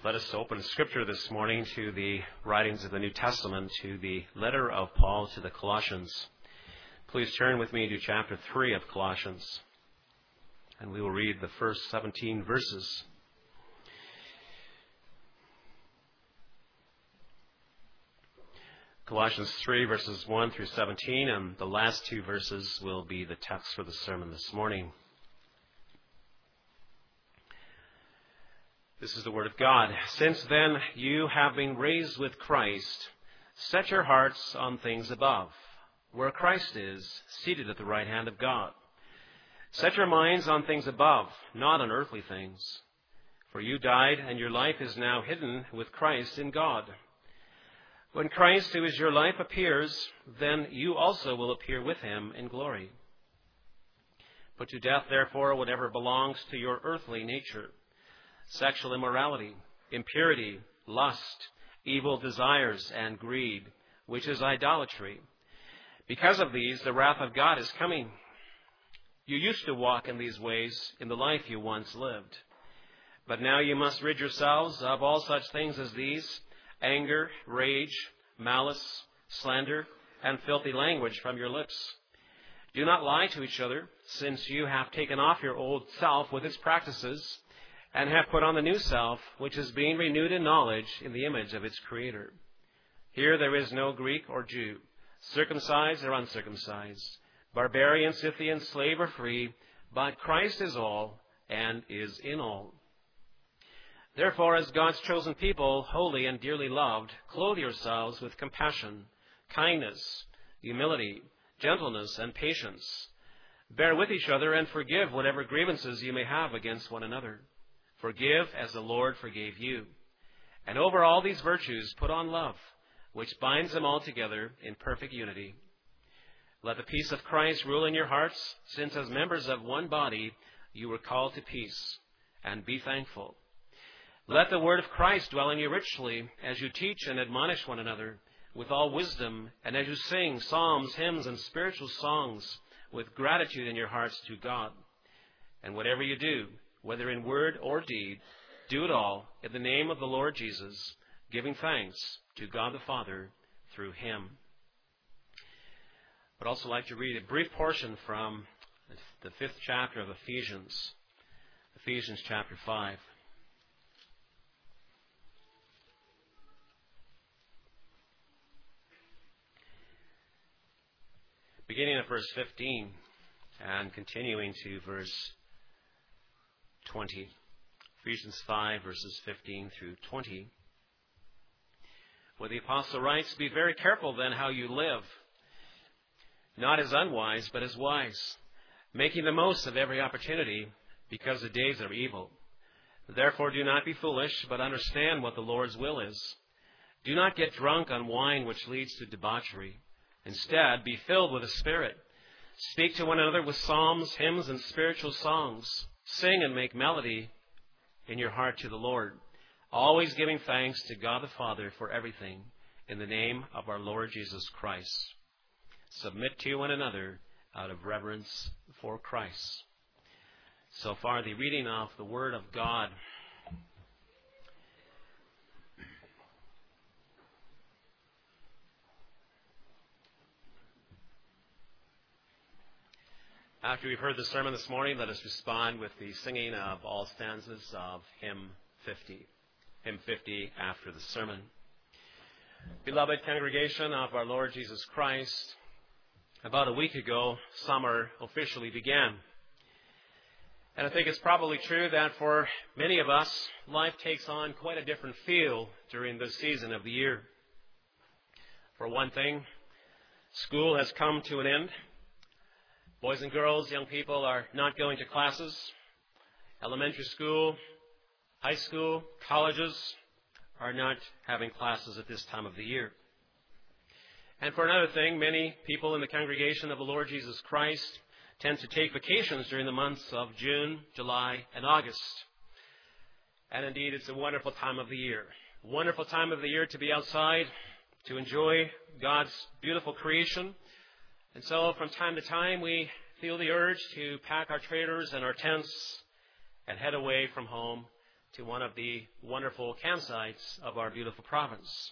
Let us open Scripture this morning to the writings of the New Testament, to the letter of Paul to the Colossians. Please turn with me to chapter 3 of Colossians, and we will read the first 17 verses. Colossians 3, verses 1 through 17, and the last two verses will be the text for the sermon this morning. This is the word of God. Since then you have been raised with Christ, set your hearts on things above, where Christ is, seated at the right hand of God. Set your minds on things above, not on earthly things. For you died, and your life is now hidden with Christ in God. When Christ, who is your life, appears, then you also will appear with him in glory. Put to death, therefore, whatever belongs to your earthly nature: sexual immorality, impurity, lust, evil desires, and greed, which is idolatry. Because of these, the wrath of God is coming. You used to walk in these ways in the life you once lived. But now you must rid yourselves of all such things as these: anger, rage, malice, slander, and filthy language from your lips. Do not lie to each other, since you have taken off your old self with its practices, and have put on the new self, which is being renewed in knowledge in the image of its Creator. Here there is no Greek or Jew, circumcised or uncircumcised, barbarian, Scythian, slave or free, but Christ is all and is in all. Therefore, as God's chosen people, holy and dearly loved, clothe yourselves with compassion, kindness, humility, gentleness, and patience. Bear with each other and forgive whatever grievances you may have against one another. Forgive as the Lord forgave you. And over all these virtues put on love, which binds them all together in perfect unity. Let the peace of Christ rule in your hearts, since as members of one body you were called to peace, and be thankful. Let the word of Christ dwell in you richly, as you teach and admonish one another with all wisdom, and as you sing psalms, hymns, and spiritual songs with gratitude in your hearts to God. And whatever you do, whether in word or deed, do it all in the name of the Lord Jesus, giving thanks to God the Father through him. I'd also like to read a brief portion from the 5th chapter of Ephesians, Ephesians chapter 5. Beginning at verse 15 and continuing to verse 20. Ephesians 5, verses 15 through 20. Where the apostle writes, "Be very careful then how you live, not as unwise, but as wise, making the most of every opportunity, because the days are evil. Therefore do not be foolish, but understand what the Lord's will is. Do not get drunk on wine, which leads to debauchery. Instead, be filled with the Spirit. Speak to one another with psalms, hymns, and spiritual songs. Sing and make melody in your heart to the Lord, always giving thanks to God the Father for everything, in the name of our Lord Jesus Christ. Submit to one another out of reverence for Christ." So far, the reading of the Word of God. After we've heard the sermon this morning, let us respond with the singing of all stanzas of Hymn 50. Hymn 50 after the sermon. Beloved congregation of our Lord Jesus Christ, about a week ago, summer officially began. And I think it's probably true that for many of us, life takes on quite a different feel during this season of the year. For one thing, school has come to an end. Boys and girls, young people are not going to classes. Elementary school, high school, colleges are not having classes at this time of the year. And for another thing, many people in the congregation of the Lord Jesus Christ tend to take vacations during the months of June, July, and August. And indeed, it's a wonderful time of the year. Wonderful time of the year to be outside, to enjoy God's beautiful creation. And so from time to time, we feel the urge to pack our trailers and our tents and head away from home to one of the wonderful campsites of our beautiful province.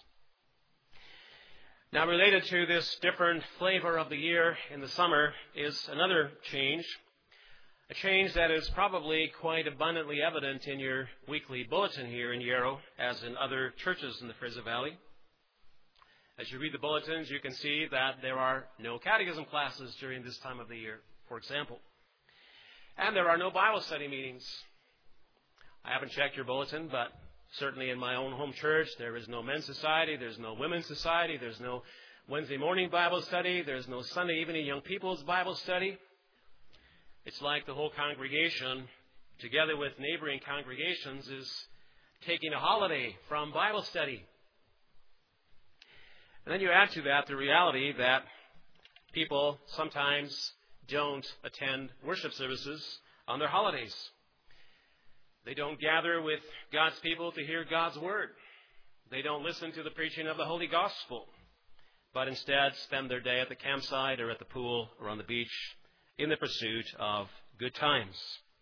Now, related to this different flavor of the year in the summer is another change, a change that is probably quite abundantly evident in your weekly bulletin here in Yarrow, as in other churches in the Fraser Valley. As you read the bulletins, you can see that there are no catechism classes during this time of the year, for example. And there are no Bible study meetings. I haven't checked your bulletin, but certainly in my own home church, there is no men's society, there's no women's society, there's no Wednesday morning Bible study, there's no Sunday evening young people's Bible study. It's like the whole congregation, together with neighboring congregations, is taking a holiday from Bible study. And then you add to that the reality that people sometimes don't attend worship services on their holidays. They don't gather with God's people to hear God's word. They don't listen to the preaching of the Holy Gospel, but instead spend their day at the campsite or at the pool or on the beach in the pursuit of good times.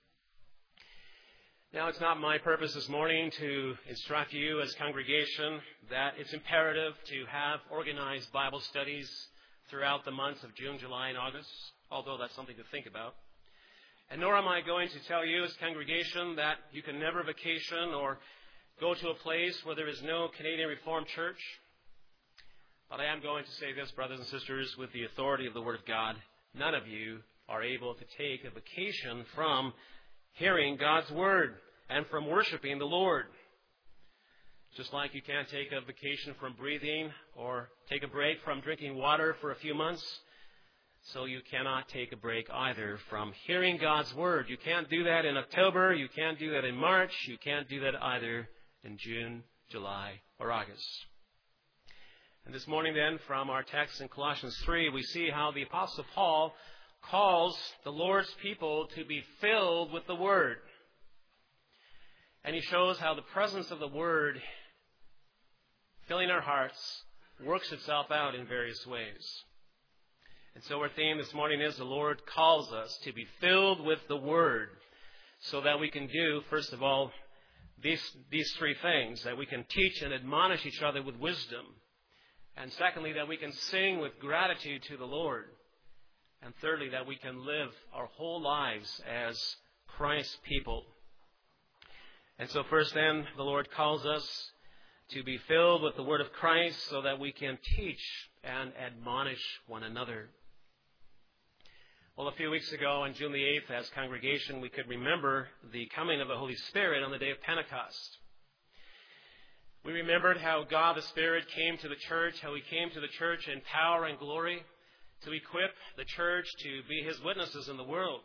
Now, it's not my purpose this morning to instruct you as congregation that it's imperative to have organized Bible studies throughout the months of June, July, and August, although that's something to think about. And nor am I going to tell you as congregation that you can never vacation or go to a place where there is no Canadian Reformed Church. But I am going to say this, brothers and sisters, with the authority of the Word of God, none of you are able to take a vacation from hearing God's Word and from worshiping the Lord. Just like you can't take a vacation from breathing or take a break from drinking water for a few months, so you cannot take a break either from hearing God's Word. You can't do that in October, you can't do that in March, you can't do that either in June, July, or August. And this morning then, from our text in Colossians 3, we see how the Apostle Paul calls the Lord's people to be filled with the Word. And he shows how the presence of the Word filling our hearts works itself out in various ways. And so our theme this morning is the Lord calls us to be filled with the Word so that we can do, first of all, these three things, that we can teach and admonish each other with wisdom. And secondly, that we can sing with gratitude to the Lord. And thirdly, that we can live our whole lives as Christ's people. And so first then, the Lord calls us to be filled with the Word of Christ so that we can teach and admonish one another. Well, a few weeks ago, on June the 8th, as congregation, we could remember the coming of the Holy Spirit on the day of Pentecost. We remembered how God the Spirit came to the church, how He came to the church in power and glory to equip the church to be His witnesses in the world.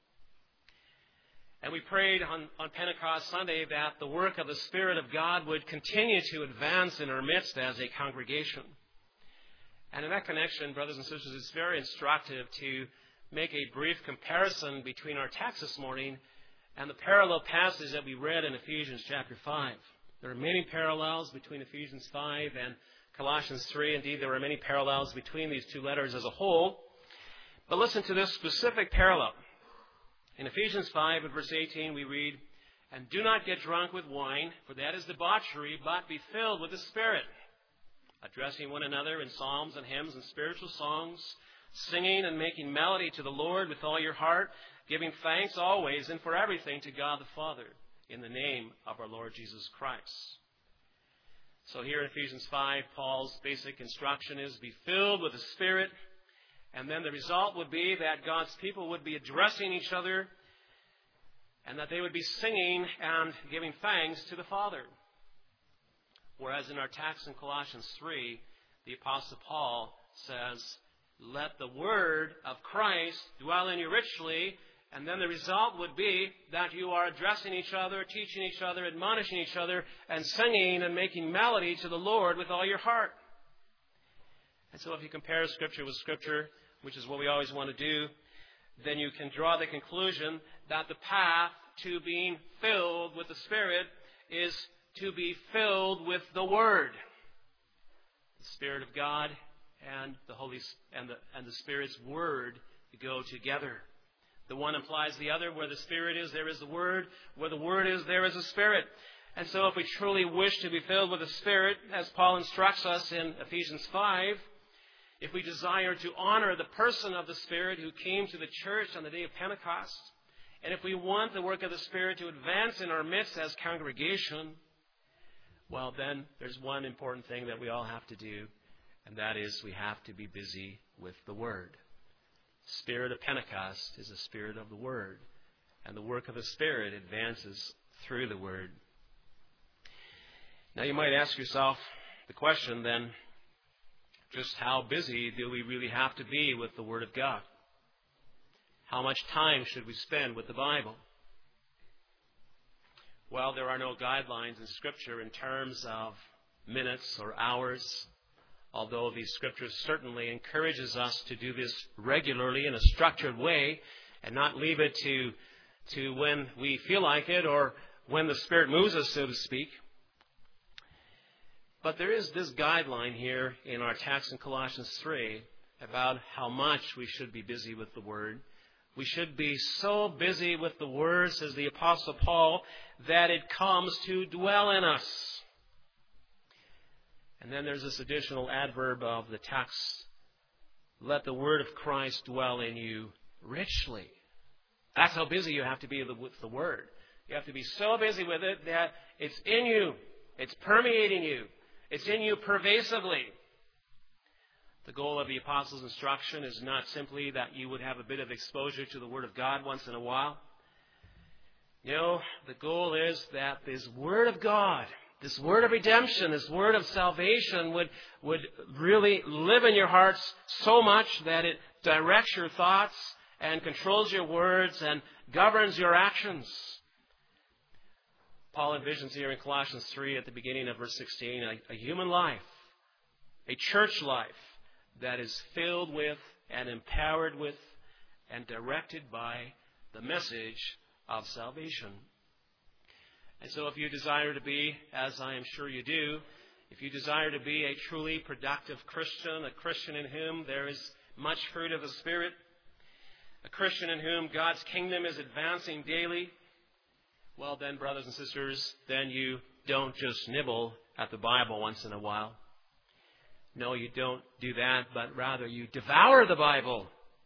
And we prayed on Pentecost Sunday that the work of the Spirit of God would continue to advance in our midst as a congregation. And in that connection, brothers and sisters, it's very instructive to make a brief comparison between our text this morning and the parallel passage that we read in Ephesians chapter 5. There are many parallels between Ephesians 5 and Colossians 3. Indeed, there are many parallels between these two letters as a whole. But listen to this specific parallel. In Ephesians 5 and verse 18 we read, "And do not get drunk with wine, for that is debauchery, but be filled with the Spirit, addressing one another in psalms and hymns and spiritual songs, singing and making melody to the Lord with all your heart, giving thanks always and for everything to God the Father, in the name of our Lord Jesus Christ." So here in Ephesians 5, Paul's basic instruction is be filled with the Spirit, and then the result would be that God's people would be addressing each other and that they would be singing and giving thanks to the Father. Whereas in our text in Colossians 3, the Apostle Paul says, let the Word of Christ dwell in you richly, and then the result would be that you are addressing each other, teaching each other, admonishing each other, and singing and making melody to the Lord with all your heart. And so if you compare Scripture with Scripture, which is what we always want to do, then you can draw the conclusion that the path to being filled with the Spirit is to be filled with the Word. The Spirit of God and the Holy and the Spirit's Word go together. The one implies the other. Where the Spirit is, there is the Word. Where the Word is, there is the Spirit. And so if we truly wish to be filled with the Spirit, as Paul instructs us in Ephesians 5, if we desire to honor the person of the Spirit who came to the church on the day of Pentecost, and if we want the work of the Spirit to advance in our midst as congregation, well, then there's one important thing that we all have to do, and that is we have to be busy with the Word. The Spirit of Pentecost is the Spirit of the Word, and the work of the Spirit advances through the Word. Now you might ask yourself the question then, just how busy do we really have to be with the Word of God? How much time should we spend with the Bible? Well, there are no guidelines in Scripture in terms of minutes or hours, although the Scripture certainly encourages us to do this regularly in a structured way and not leave it to when we feel like it or when the Spirit moves us, so to speak. But there is this guideline here in our text in Colossians 3 about how much we should be busy with the Word. We should be so busy with the Word, says the Apostle Paul, that it comes to dwell in us. And then there's this additional adverb of the text, let the Word of Christ dwell in you richly. That's how busy you have to be with the Word. You have to be so busy with it that it's in you. It's permeating you. It's in you pervasively. The goal of the Apostles' instruction is not simply that you would have a bit of exposure to the Word of God once in a while. No, the goal is that this Word of God, this Word of redemption, this Word of salvation would really live in your hearts so much that it directs your thoughts and controls your words and governs your actions. Paul envisions here in Colossians 3 at the beginning of verse 16 a human life, a church life that is filled with and empowered with and directed by the message of salvation. And so if you desire to be, as I am sure you do, if you desire to be a truly productive Christian, a Christian in whom there is much fruit of the Spirit, a Christian in whom God's kingdom is advancing daily, well then, brothers and sisters, then you don't just nibble at the Bible once in a while. No, you don't do that, but rather you devour the Bible.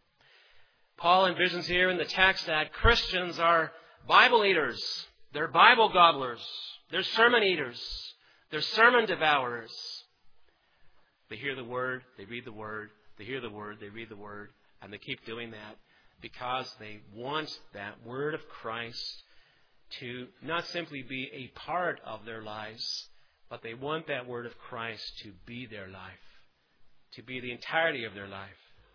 Paul envisions here in the text that Christians are Bible eaters. They're Bible gobblers. They're sermon eaters. They're sermon devourers. They hear the Word, they read the Word, they hear the Word, they read the Word, and they keep doing that because they want that Word of Christ to not simply be a part of their lives, but they want that Word of Christ to be their life, to be the entirety of their life.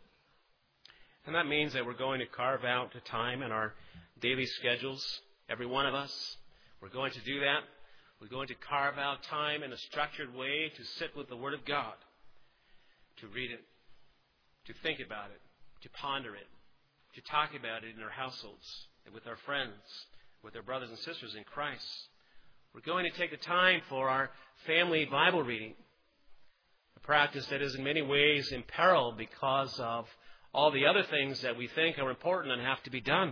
And that means that we're going to carve out a time in our daily schedules, every one of us. We're going to do that. We're going to carve out time in a structured way to sit with the Word of God, to read it, to think about it, to ponder it, to talk about it in our households and with our friends, with our brothers and sisters in Christ. We're going to take the time for our family Bible reading, a practice that is in many ways imperiled because of all the other things that we think are important and have to be done.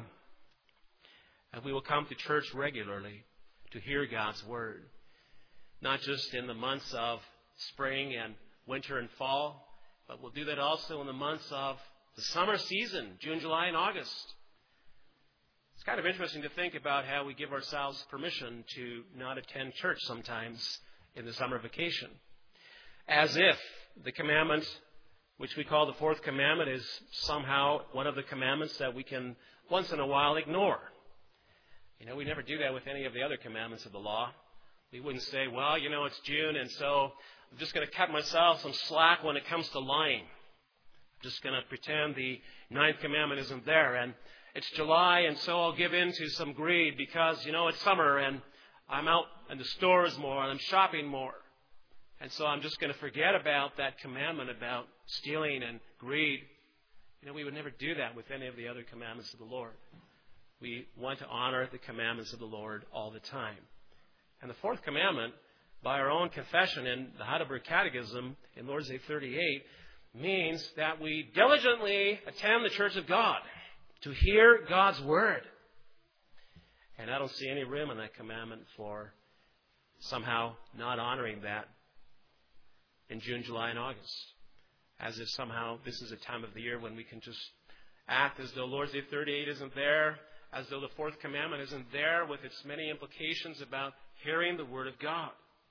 And we will come to church regularly to hear God's Word, not just in the months of spring and winter and fall, but we'll do that also in the months of the summer season, June, July, and August. It's kind of interesting to think about how we give ourselves permission to not attend church sometimes in the summer vacation, as if the commandment, which we call the fourth commandment, is somehow one of the commandments that we can once in a while ignore. You know, we never do that with any of the other commandments of the law. We wouldn't say, well, it's June, and so I'm just going to cut myself some slack when it comes to lying. I'm just going to pretend the ninth commandment isn't there, and it's July, and so I'll give in to some greed because, it's summer, and I'm out in the stores more, and I'm shopping more. And so I'm just going to forget about that commandment about stealing and greed. We would never do that with any of the other commandments of the Lord. We want to honor the commandments of the Lord all the time. And the fourth commandment, by our own confession in the Heidelberg Catechism in Lord's Day 38, means that we diligently attend the church of God. to hear God's Word. And I don't see any room in that commandment for somehow not honoring that in June, July, and August. As if somehow this is a time of the year when we can just act as though Lord's Day 38 isn't there, as though the fourth commandment isn't there with its many implications about hearing the Word of God.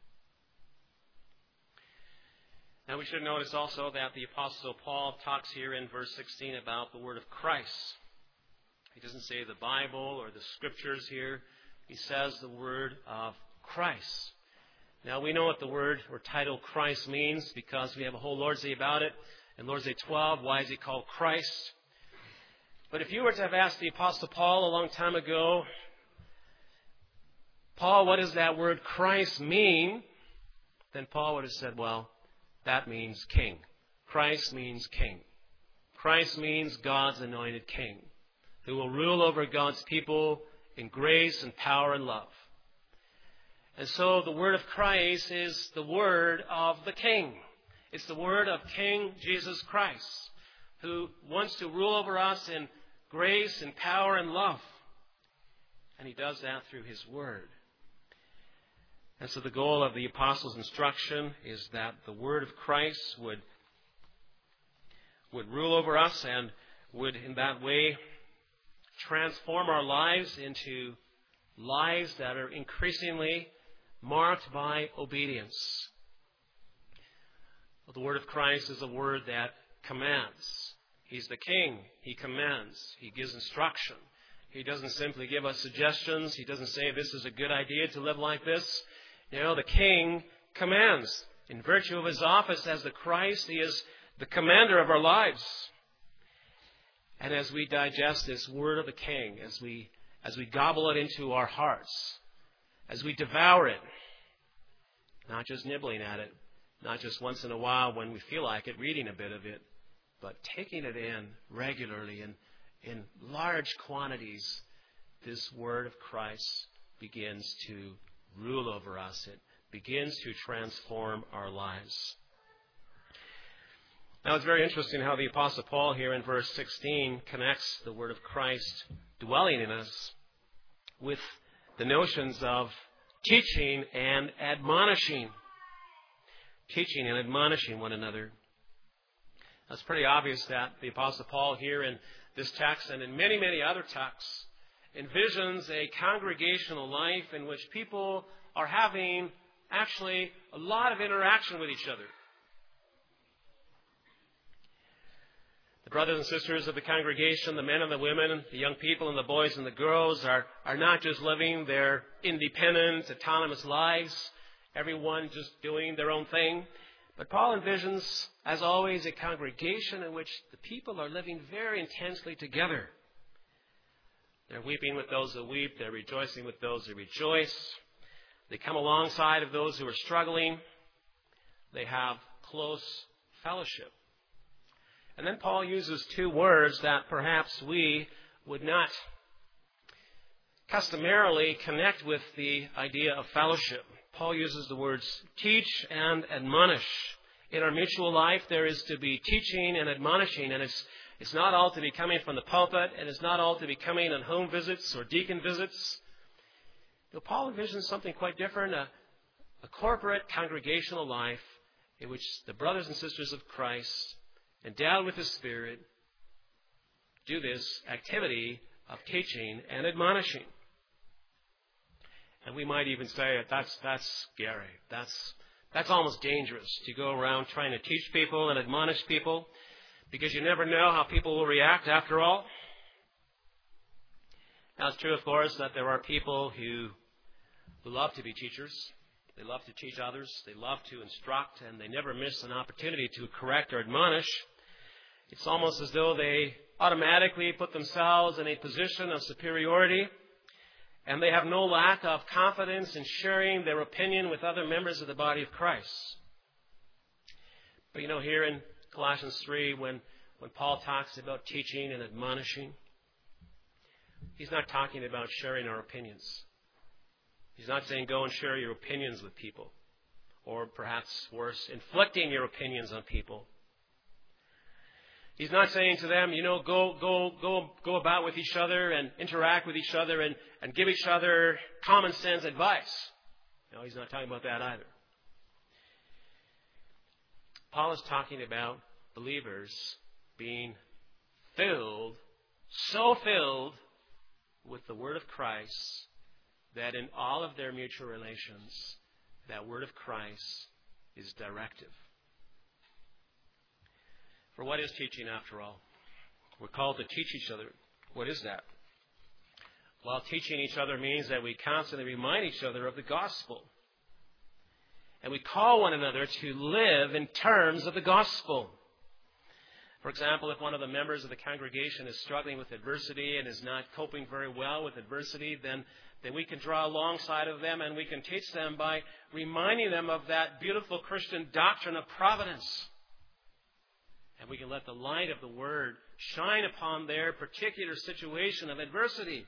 Now we should notice also that the Apostle Paul talks here in verse 16 about the Word of Christ. He doesn't say the Bible or the Scriptures here. He says the Word of Christ. Now we know what the word or title Christ means because we have a whole Lord's Day about it. In Lord's Day 12, why is he called Christ? But if you were to have asked the Apostle Paul a long time ago, Paul, what does that word Christ mean? Then Paul would have said, well, that means king. Christ means king. Christ means God's anointed king who will rule over God's people in grace and power and love. And so the word of Christ is the word of the King. It's the word of King Jesus Christ, who wants to rule over us in grace and power and love. And he does that through his word. And so the goal of the apostles' instruction is that the word of Christ would rule over us and would in that way transform our lives into lives that are increasingly marked by obedience. Well, the word of Christ is a word that commands. He's the King. He commands. He gives instruction. He doesn't simply give us suggestions. He doesn't say this is a good idea to live like this. No, the King commands. In virtue of his office as the Christ, he is the commander of our lives. And as we digest this word of the King, as we gobble it into our hearts, as we devour it, not just nibbling at it, not just once in a while when we feel like it, reading a bit of it, but taking it in regularly in large quantities, this word of Christ begins to rule over us. It begins to transform our lives. Now it's very interesting how the Apostle Paul here in verse 16 connects the word of Christ dwelling in us with the notions of teaching and admonishing. Teaching and admonishing one another. Now, it's pretty obvious that the Apostle Paul here in this text and in many, many other texts envisions a congregational life in which people are having actually a lot of interaction with each other. The brothers and sisters of the congregation, the men and the women, the young people and the boys and the girls are not just living their independent, autonomous lives, everyone just doing their own thing. But Paul envisions, as always, a congregation in which the people are living very intensely together. They're weeping with those who weep. They're rejoicing with those who rejoice. They come alongside of those who are struggling. They have close fellowship. And then Paul uses two words that perhaps we would not customarily connect with the idea of fellowship. Paul uses the words teach and admonish. In our mutual life, there is to be teaching and admonishing, and it's not all to be coming from the pulpit, and it's not all to be coming on home visits or deacon visits. Paul envisions something quite different, a corporate congregational life in which the brothers and sisters of Christ, endowed with the Spirit, do this activity of teaching and admonishing. And we might even say that's scary. That's almost dangerous to go around trying to teach people and admonish people, because you never know how people will react after all. Now it's true, of course, that there are people who love to be teachers. They love to teach others. They love to instruct, and they never miss an opportunity to correct or admonish. It's almost as though they automatically put themselves in a position of superiority, and they have no lack of confidence in sharing their opinion with other members of the body of Christ. But here in Colossians 3, when Paul talks about teaching and admonishing, he's not talking about sharing our opinions. He's not saying go and share your opinions with people, or perhaps worse, inflicting your opinions on people. He's not saying to them, go about with each other and interact with each other and give each other common sense advice. No, he's not talking about that either. Paul is talking about believers being filled, so filled with the Word of Christ that in all of their mutual relations, that Word of Christ is directive. For what is teaching after all? We're called to teach each other. What is that? Well, teaching each other means that we constantly remind each other of the gospel. And we call one another to live in terms of the gospel. For example, if one of the members of the congregation is struggling with adversity and is not coping very well with adversity, then we can draw alongside of them and we can teach them by reminding them of that beautiful Christian doctrine of providence. And we can let the light of the Word shine upon their particular situation of adversity.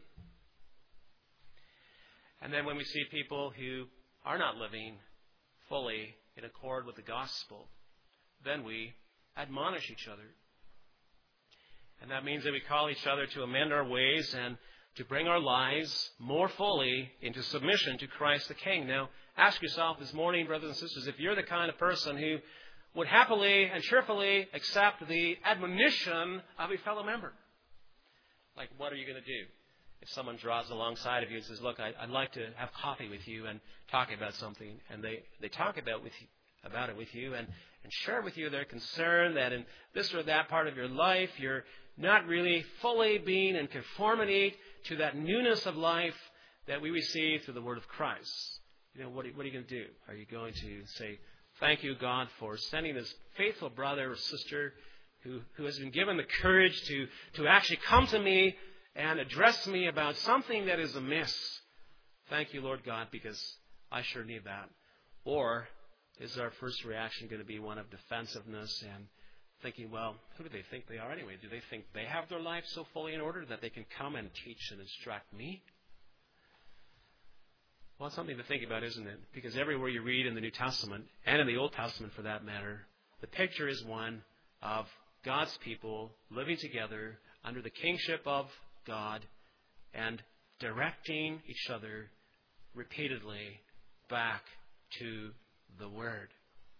And then when we see people who are not living fully in accord with the gospel, then we admonish each other. And that means that we call each other to amend our ways and to bring our lives more fully into submission to Christ the King. Now, ask yourself this morning, brothers and sisters, if you're the kind of person who would happily and cheerfully accept the admonition of a fellow member. Like, what are you going to do? If someone draws alongside of you and says, look, I'd like to have coffee with you and talk about something, and they talk about it with you and share with you their concern that in this or that part of your life, you're not really fully being in conformity to that newness of life that we receive through the Word of Christ. What are you going to do? Are you going to say, thank you, God, for sending this faithful brother or sister who has been given the courage to actually come to me and address me about something that is amiss. Thank you, Lord God, because I sure need that. Or is our first reaction going to be one of defensiveness and thinking, well, who do they think they are anyway? Do they think they have their life so fully in order that they can come and teach and instruct me? Well, it's something to think about, isn't it? Because everywhere you read in the New Testament, and in the Old Testament for that matter, the picture is one of God's people living together under the kingship of God and directing each other repeatedly back to the Word.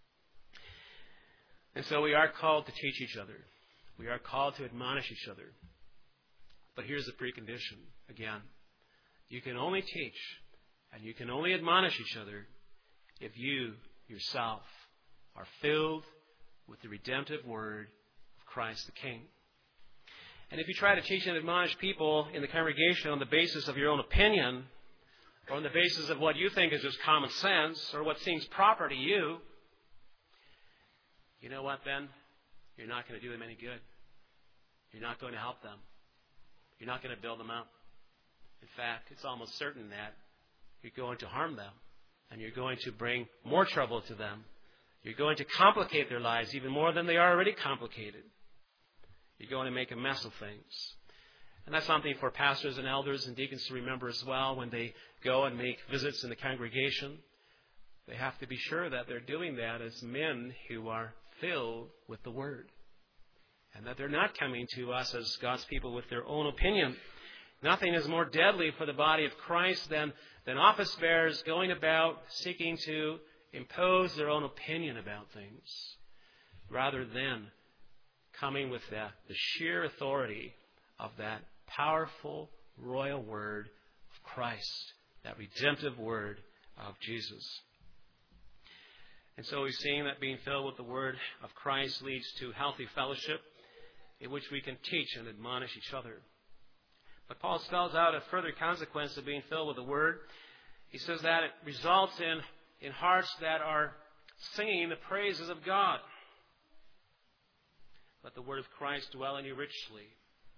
And so we are called to teach each other. We are called to admonish each other. But here's the precondition. Again, you can only teach and you can only admonish each other if you yourself are filled with the redemptive Word of Christ the King. And if you try to teach and admonish people in the congregation on the basis of your own opinion, or on the basis of what you think is just common sense, or what seems proper to you, you know what then? You're not going to do them any good. You're not going to help them. You're not going to build them up. In fact, it's almost certain that you're going to harm them, and you're going to bring more trouble to them. You're going to complicate their lives even more than they are already complicated. You're going to make a mess of things. And that's something for pastors and elders and deacons to remember as well when they go and make visits in the congregation. They have to be sure that they're doing that as men who are filled with the Word, and that they're not coming to us as God's people with their own opinion. Nothing is more deadly for the body of Christ than office bearers going about seeking to impose their own opinion about things, rather than coming with the sheer authority of that powerful royal Word of Christ, that redemptive Word of Jesus. And so we've seen that being filled with the Word of Christ leads to healthy fellowship in which we can teach and admonish each other. But Paul spells out a further consequence of being filled with the Word. He says that it results in hearts that are singing the praises of God. Let the Word of Christ dwell in you richly,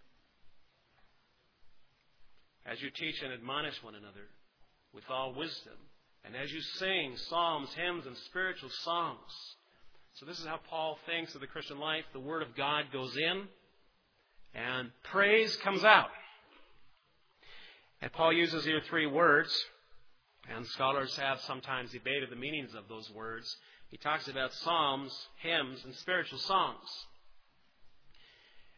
as you teach and admonish one another with all wisdom, and as you sing psalms, hymns, and spiritual songs. So this is how Paul thinks of the Christian life. The Word of God goes in, and praise comes out. And Paul uses here three words, and scholars have sometimes debated the meanings of those words. He talks about psalms, hymns, and spiritual songs.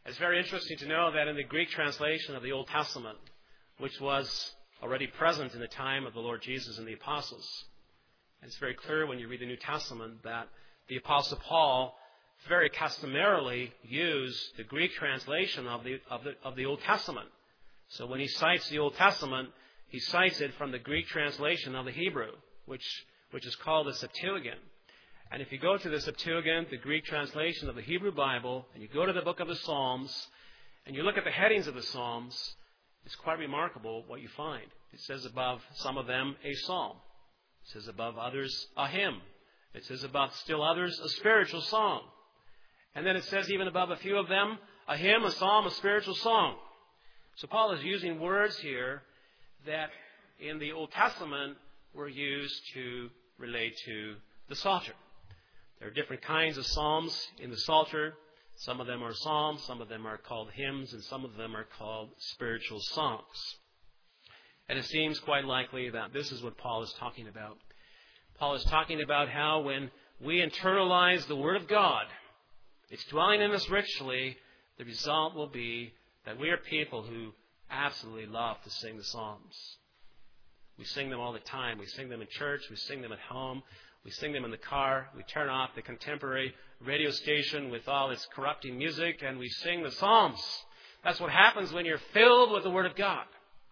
It's very interesting to know that in the Greek translation of the Old Testament, which was already present in the time of the Lord Jesus and the apostles, and it's very clear when you read the New Testament that the Apostle Paul very customarily used the Greek translation of the Old Testament. So when he cites the Old Testament, he cites it from the Greek translation of the Hebrew, which is called the Septuagint. And if you go to the Septuagint, the Greek translation of the Hebrew Bible, and you go to the book of the Psalms, and you look at the headings of the Psalms, it's quite remarkable what you find. It says above some of them, a psalm. It says above others, a hymn. It says above still others, a spiritual song. And then it says even above a few of them, a hymn, a psalm, a spiritual song. So Paul is using words here that in the Old Testament were used to relate to the Psalter. There are different kinds of psalms in the Psalter. Some of them are psalms, some of them are called hymns, and some of them are called spiritual songs. And it seems quite likely that this is what Paul is talking about. Paul is talking about how when we internalize the Word of God, it's dwelling in us richly, the result will be that we are people who absolutely love to sing the Psalms. We sing them all the time. We sing them in church. We sing them at home. We sing them in the car. We turn off the contemporary radio station with all its corrupting music, and we sing the Psalms. That's what happens when you're filled with the Word of God.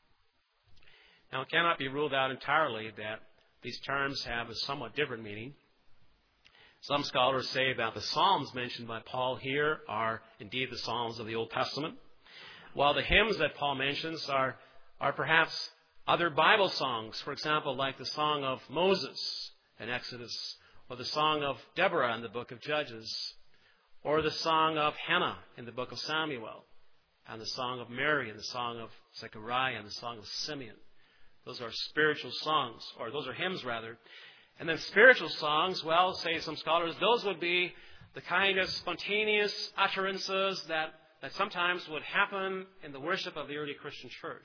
Now, it cannot be ruled out entirely that these terms have a somewhat different meaning. Some scholars say that the Psalms mentioned by Paul here are indeed the Psalms of the Old Testament, while the hymns that Paul mentions are perhaps other Bible songs, for example, like the song of Moses in Exodus, or the song of Deborah in the book of Judges, or the song of Hannah in the book of Samuel, and the song of Mary and the song of Zechariah and the song of Simeon. Those are spiritual songs, or those are hymns rather. And then spiritual songs, well, say some scholars, those would be the kind of spontaneous utterances that sometimes would happen in the worship of the early Christian church.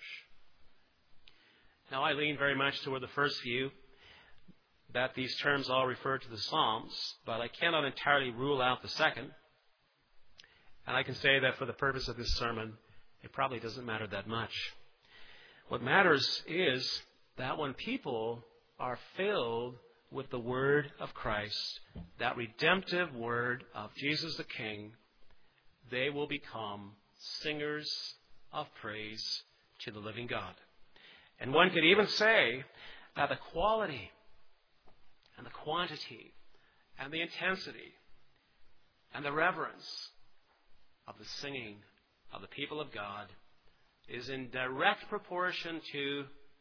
Now, I lean very much toward the first view, that these terms all refer to the Psalms, but I cannot entirely rule out the second. And I can say that for the purpose of this sermon, it probably doesn't matter that much. What matters is that when people are filled with the Word of Christ, that redemptive Word of Jesus the King, they will become singers of praise to the living God. And one could even say that the quality and the quantity and the intensity and the reverence of the singing of the people of God is in direct proportion to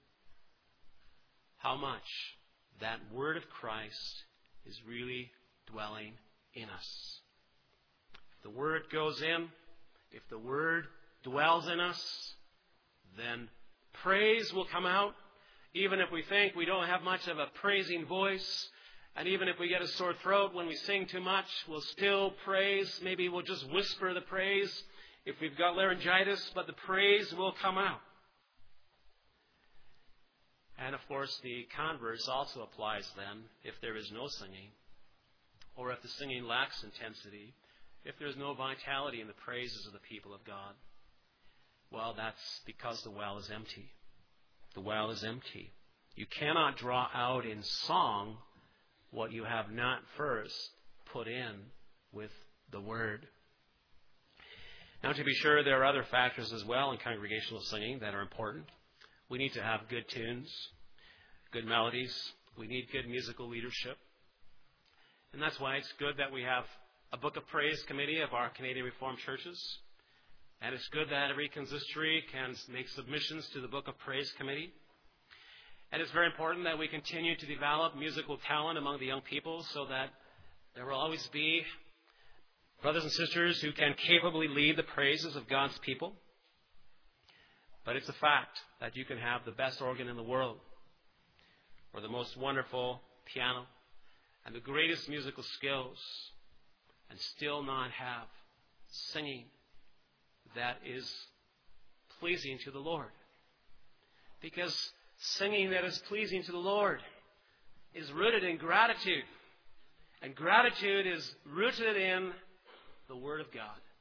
how much that Word of Christ is really dwelling in us. If the Word goes in, if the Word dwells in us, then praise will come out. Even if we think we don't have much of a praising voice, and even if we get a sore throat when we sing too much, we'll still praise. Maybe we'll just whisper the praise if we've got laryngitis, but the praise will come out. And of course, the converse also applies then if there is no singing, or if the singing lacks intensity, if there's no vitality in the praises of the people of God. Well, that's because the well is empty. The well is empty. You cannot draw out in song what you have not first put in with the Word. Now, to be sure, there are other factors as well in congregational singing that are important. We need to have good tunes, good melodies. We need good musical leadership. And that's why it's good that we have a Book of Praise committee of our Canadian Reformed churches. And it's good that every consistory can make submissions to the Book of Praise committee. And it's very important that we continue to develop musical talent among the young people so that there will always be brothers and sisters who can capably lead the praises of God's people. But it's a fact that you can have the best organ in the world, or the most wonderful piano, and the greatest musical skills, and still not have singing that is pleasing to the Lord. Because singing that is pleasing to the Lord is rooted in gratitude. And gratitude is rooted in the Word of God.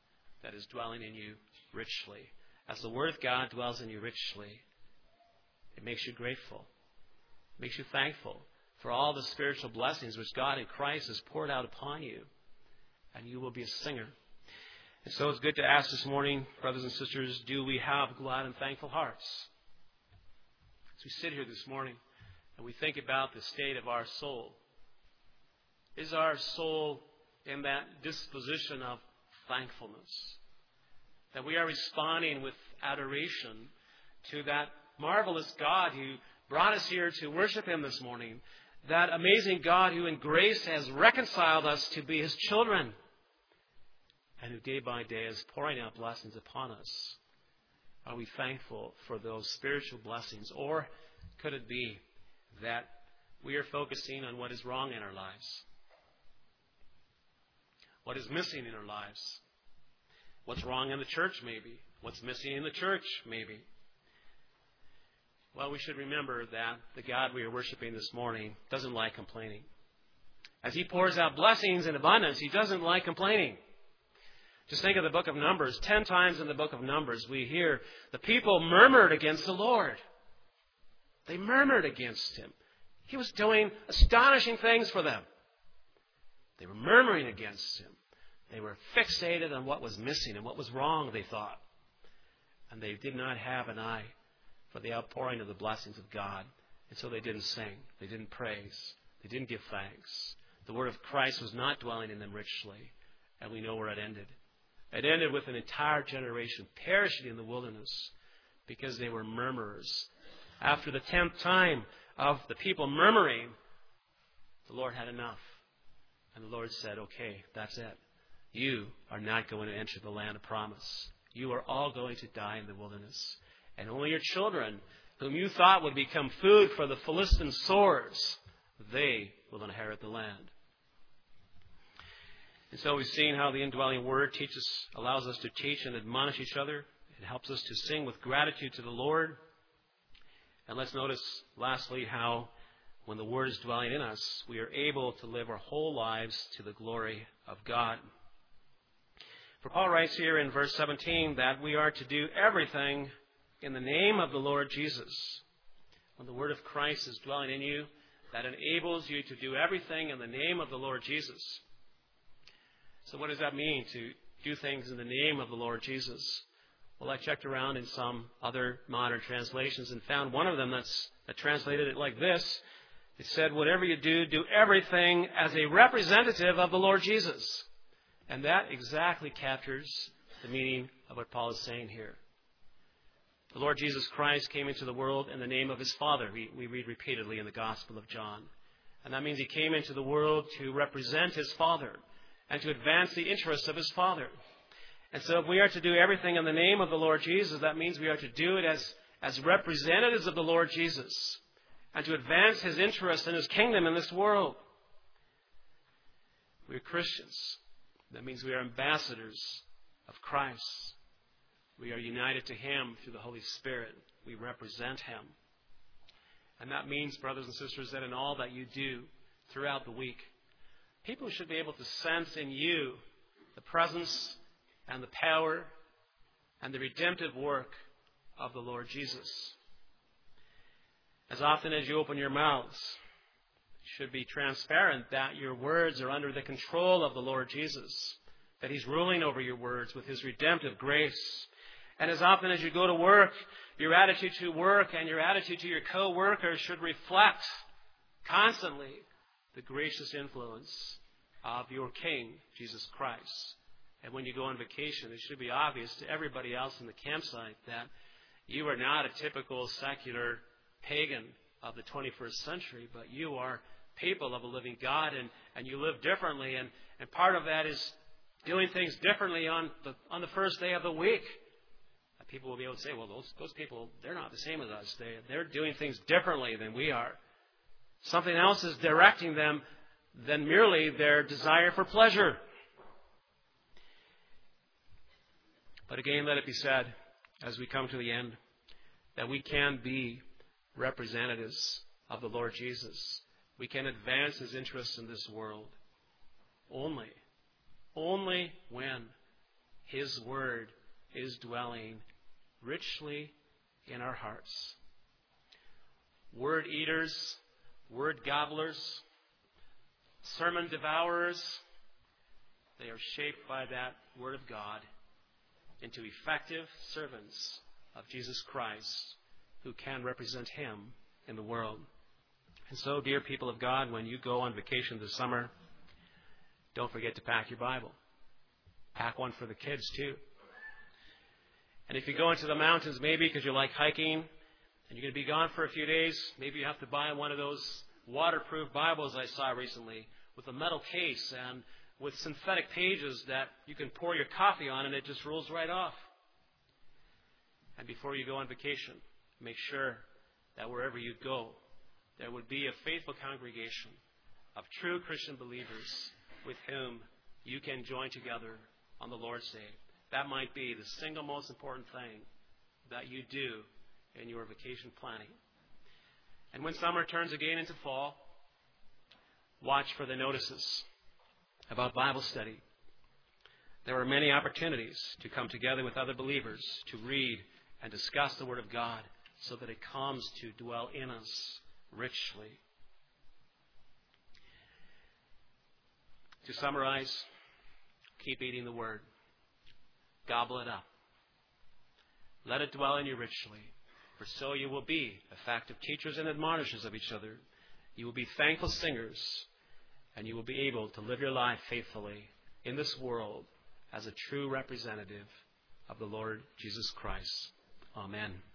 that is dwelling in you richly. As the Word of God dwells in you richly, it makes you grateful. It makes you thankful for all the spiritual blessings which God in Christ has poured out upon you. And you will be a singer. And so it's good to ask this morning, brothers and sisters, do we have glad and thankful hearts? As we sit here this morning and we think about the state of our soul, is our soul in that disposition of thankfulness? That we are responding with adoration to that marvelous God who brought us here to worship Him this morning. That amazing God who in grace has reconciled us to be His children. And who day by day is pouring out blessings upon us. Are we thankful for those spiritual blessings? Or could it be that we are focusing on what is wrong in our lives? What is missing in our lives? What's wrong in the church, maybe? What's missing in the church, maybe? Well, we should remember that the God we are worshiping this morning doesn't like complaining. As He pours out blessings in abundance, He doesn't like complaining. Just think of the book of Numbers. 10 times in the book of Numbers we hear the people murmured against the Lord. They murmured against Him. He was doing astonishing things for them. They were murmuring against Him. They were fixated on what was missing and what was wrong, they thought. And they did not have an eye for the outpouring of the blessings of God. And so they didn't sing. They didn't praise. They didn't give thanks. The word of Christ was not dwelling in them richly. And we know where it ended. It ended with an entire generation perishing in the wilderness because they were murmurers. After the 10th time of the people murmuring, the Lord had enough. And the Lord said, okay, that's it. You are not going to enter the land of promise. You are all going to die in the wilderness. And only your children, whom you thought would become food for the Philistine swords, they will inherit the land. And so we've seen how the indwelling Word allows us to teach and admonish each other. It helps us to sing with gratitude to the Lord. And let's notice, lastly, how when the Word is dwelling in us, we are able to live our whole lives to the glory of God. For Paul writes here in verse 17 that we are to do everything in the name of the Lord Jesus. When the Word of Christ is dwelling in you, that enables you to do everything in the name of the Lord Jesus. So what does that mean, to do things in the name of the Lord Jesus? Well, I checked around in some other modern translations and found one of them that translated it like this. It said, whatever you do, do everything as a representative of the Lord Jesus. And that exactly captures the meaning of what Paul is saying here. The Lord Jesus Christ came into the world in the name of His Father. We read repeatedly in the Gospel of John. And that means He came into the world to represent His Father and to advance the interests of His Father. And so if we are to do everything in the name of the Lord Jesus, that means we are to do it as representatives of the Lord Jesus and to advance His interests and His kingdom in this world. We are Christians. That means we are ambassadors of Christ. We are united to Him through the Holy Spirit. We represent Him. And that means, brothers and sisters, that in all that you do throughout the week, people should be able to sense in you the presence and the power and the redemptive work of the Lord Jesus. As often as you open your mouths, it should be transparent that your words are under the control of the Lord Jesus, that He's ruling over your words with His redemptive grace. And as often as you go to work, your attitude to work and your attitude to your co-workers should reflect constantly the gracious influence of your King, Jesus Christ. And when you go on vacation, it should be obvious to everybody else in the campsite that you are not a typical secular pagan of the 21st century, but you are people of a living God, and you live differently. And part of that is doing things differently on the first day of the week. People will be able to say, well, those people, they're not the same as us. They're doing things differently than we are. Something else is directing them than merely their desire for pleasure. But again, let it be said, as we come to the end, that we can be representatives of the Lord Jesus. We can advance His interests in this world only when His Word is dwelling richly in our hearts. Word eaters, word gobblers, sermon devourers, they are shaped by that Word of God into effective servants of Jesus Christ who can represent Him in the world. And so, dear people of God, when you go on vacation this summer, don't forget to pack your Bible. Pack one for the kids, too. And if you go into the mountains, maybe because you like hiking, and you're going to be gone for a few days, maybe you have to buy one of those waterproof Bibles I saw recently with a metal case and with synthetic pages that you can pour your coffee on and it just rolls right off. And before you go on vacation, make sure that wherever you go, there would be a faithful congregation of true Christian believers with whom you can join together on the Lord's Day. That might be the single most important thing that you do in your vacation planning. And when summer turns again into fall, watch for the notices about Bible study. There are many opportunities to come together with other believers to read and discuss the Word of God so that it comes to dwell in us richly. To summarize, keep eating the Word. Gobble it up. Let it dwell in you richly, for so you will be effective teachers and admonishers of each other. You will be thankful singers, and you will be able to live your life faithfully in this world as a true representative of the Lord Jesus Christ. Amen.